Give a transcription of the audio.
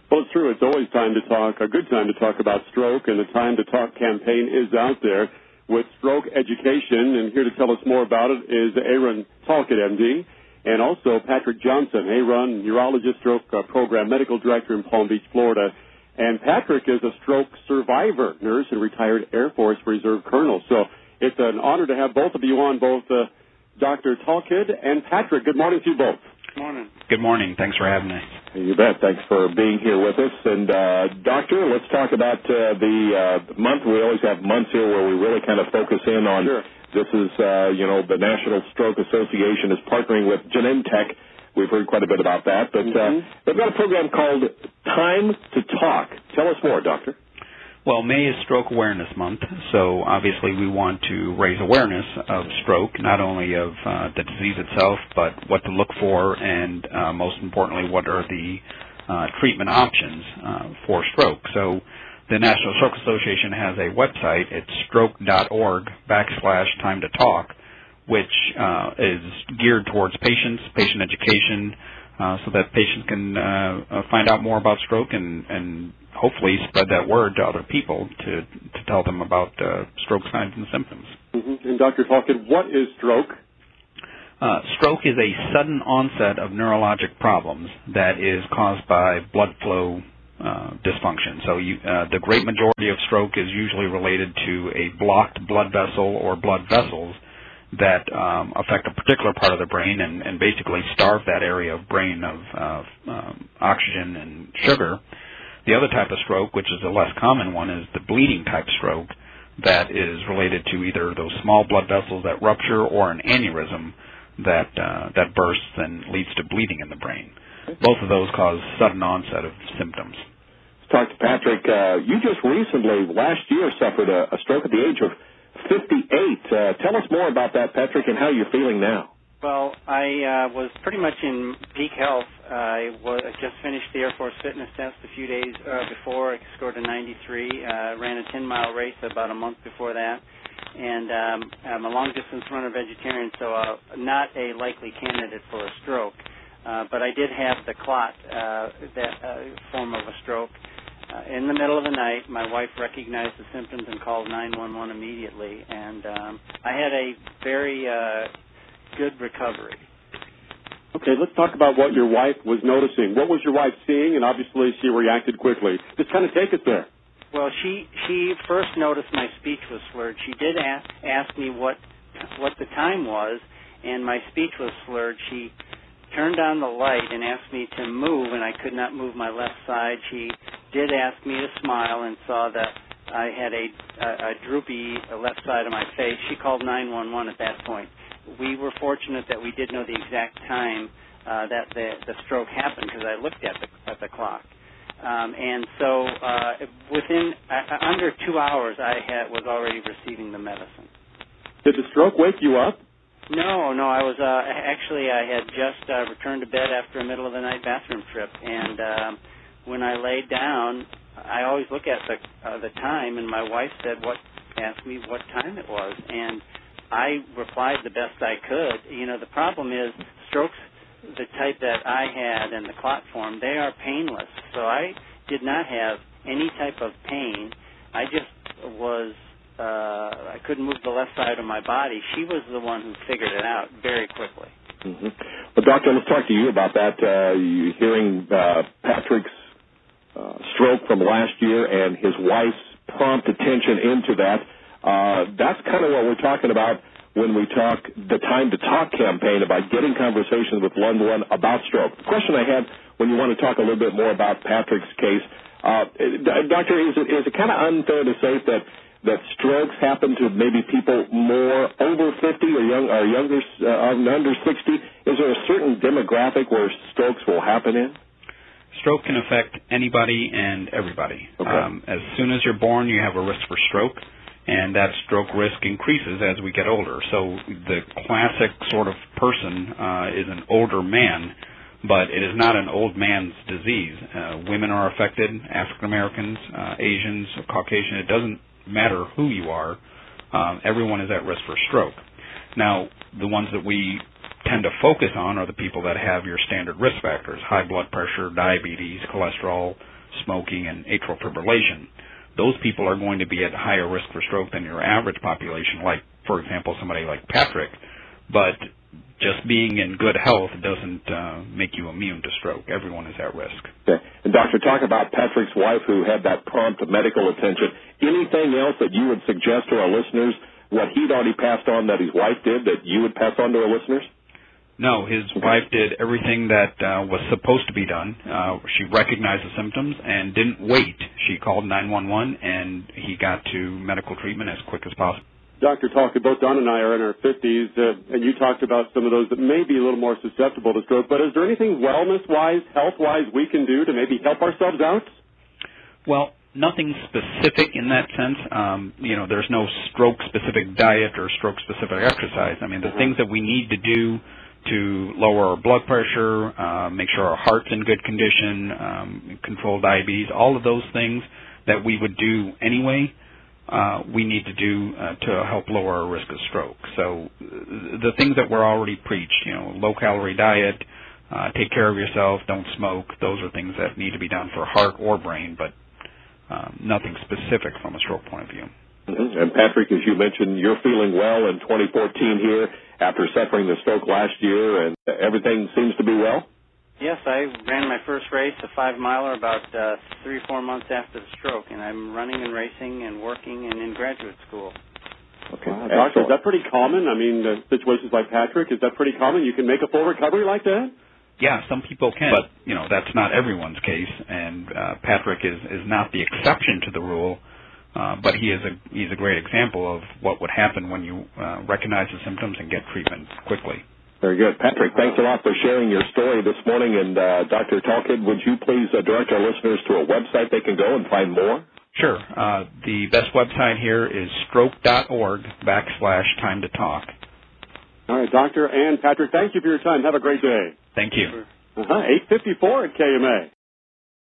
Well, it's true. It's always time to talk, a good time to talk about stroke, and the Time to Talk campaign is out there with stroke education. And here to tell us more about it is Aaron Talcott, MD, and also Patrick Johnson, Aaron, neurologist, stroke program medical director in Palm Beach, Florida. And Patrick is a stroke survivor, nurse, and retired Air Force Reserve colonel. So it's an honor to have both of you on, both Dr. Talcott and Patrick. Good morning to you both. Good morning. Good morning. Thanks for having us. You bet. Thanks for being here with us. And, Doctor, let's talk about the month. We always have months here where we really kind of focus in on this is, the National Stroke Association is partnering with Genentech. We've heard quite a bit about that. But they've got a program called Time to Talk. Tell us more, Doctor. Well, May is Stroke Awareness Month, so obviously we want to raise awareness of stroke, not only of the disease itself, but what to look for, and most importantly, what are the treatment options for stroke. So the National Stroke Association has a website. It's stroke.org/time to talk, which is geared towards patients, patient education, so that patients can find out more about stroke and hopefully spread that word to other people to tell them about stroke signs and symptoms. And Dr. Talcott, what is stroke? Stroke is a sudden onset of neurologic problems that is caused by blood flow dysfunction. So the great majority of stroke is usually related to a blocked blood vessel or blood vessels that affect a particular part of the brain and basically starve that area of brain of oxygen and sugar. The other type of stroke, which is a less common one, is the bleeding type stroke that is related to either those small blood vessels that rupture or an aneurysm that bursts and leads to bleeding in the brain. Both of those cause sudden onset of symptoms. Let's talk to Patrick. You just recently, last year, suffered a stroke at the age of 58. Tell us more about that, Patrick, and how you're feeling now. Well, I was pretty much in peak health. I just finished the Air Force fitness test a few days before. I scored a 93. Ran a 10-mile race about a month before that. And I'm a long-distance runner vegetarian, so not a likely candidate for a stroke. But I did have the clot, that form of a stroke. In the middle of the night, my wife recognized the symptoms and called 911 immediately. And I had a very good recovery. Okay, let's talk about what your wife was noticing. What was your wife seeing? And obviously she reacted quickly. Just kind of take us there. Well, she first noticed my speech was slurred. She did ask me what the time was, and my speech was slurred. She turned on the light and asked me to move, and I could not move my left side. She did ask me to smile and saw that I had a droopy left side of my face. She called 911 at that point. We were fortunate that we did know the exact time that the stroke happened because I looked at the clock. And so within under 2 hours, I was already receiving the medicine. Did the stroke wake you up? No. I was I had just returned to bed after a middle of the night bathroom trip, and when I laid down, I always look at the time, and my wife asked me what time it was, and I replied the best I could. You know, the problem is strokes, the type that I had and the clot form, they are painless. So I did not have any type of pain. I just was, I couldn't move the left side of my body. She was the one who figured it out very quickly. Mm-hmm. Well, Doctor, let's talk to you about that. You hearing Patrick's stroke from last year and his wife's prompt attention into that. That's kind of what we're talking about when we talk the Time to Talk campaign about getting conversations with loved one about stroke. The question I had when you want to talk a little bit more about Patrick's case, Doctor, is it kind of unfair to say that strokes happen to maybe people more over 50 or younger, under 60? Is there a certain demographic where strokes will happen in? Stroke can affect anybody and everybody. Okay. As soon as you're born, you have a risk for stroke, and that stroke risk increases as we get older. So the classic sort of person is an older man, but it is not an old man's disease. Women are affected, African Americans, Asians, Caucasian. It doesn't matter who you are. Everyone is at risk for stroke. Now, the ones that we tend to focus on are the people that have your standard risk factors: high blood pressure, diabetes, cholesterol, smoking and atrial fibrillation. Those people are going to be at higher risk for stroke than your average population, like, for example, somebody like Patrick. But just being in good health doesn't make you immune to stroke. Everyone is at risk. Okay. And Doctor, talk about Patrick's wife who had that prompt medical attention. Anything else that you would suggest to our listeners, what he'd already passed on that his wife did, that you would pass on to our listeners? No, his wife did everything that was supposed to be done. She recognized the symptoms and didn't wait. She called 911, and he got to medical treatment as quick as possible. Dr. Talcott, both Don and I are in our 50s, and you talked about some of those that may be a little more susceptible to stroke, but is there anything wellness-wise, health-wise we can do to maybe help ourselves out? Well, nothing specific in that sense. There's no stroke-specific diet or stroke-specific exercise. I mean, the things that we need to do to lower our blood pressure, make sure our heart's in good condition, control diabetes, all of those things that we would do anyway, we need to do to help lower our risk of stroke. So the things that were already preached, low-calorie diet, take care of yourself, don't smoke, those are things that need to be done for heart or brain, but nothing specific from a stroke point of view. Mm-hmm. And Patrick, as you mentioned, you're feeling well in 2014 here after suffering the stroke last year, and everything seems to be well? Yes, I ran my first race, a 5-miler, about 3 or 4 months after the stroke, and I'm running and racing and working and in graduate school. Okay. Doctor, is that pretty common? I mean, situations like Patrick, is that pretty common? You can make a full recovery like that? Yeah, some people can, but that's not everyone's case, and Patrick is not the exception to the rule. But he's a great example of what would happen when you recognize the symptoms and get treatment quickly. Very good. Patrick, thanks a lot for sharing your story this morning. And Dr. Talcott, would you please direct our listeners to a website they can go and find more? Sure. The best website here is stroke.org/time to talk. All right, Doctor and Patrick, thank you for your time. Have a great day. Thank you. 8:54 at KMA.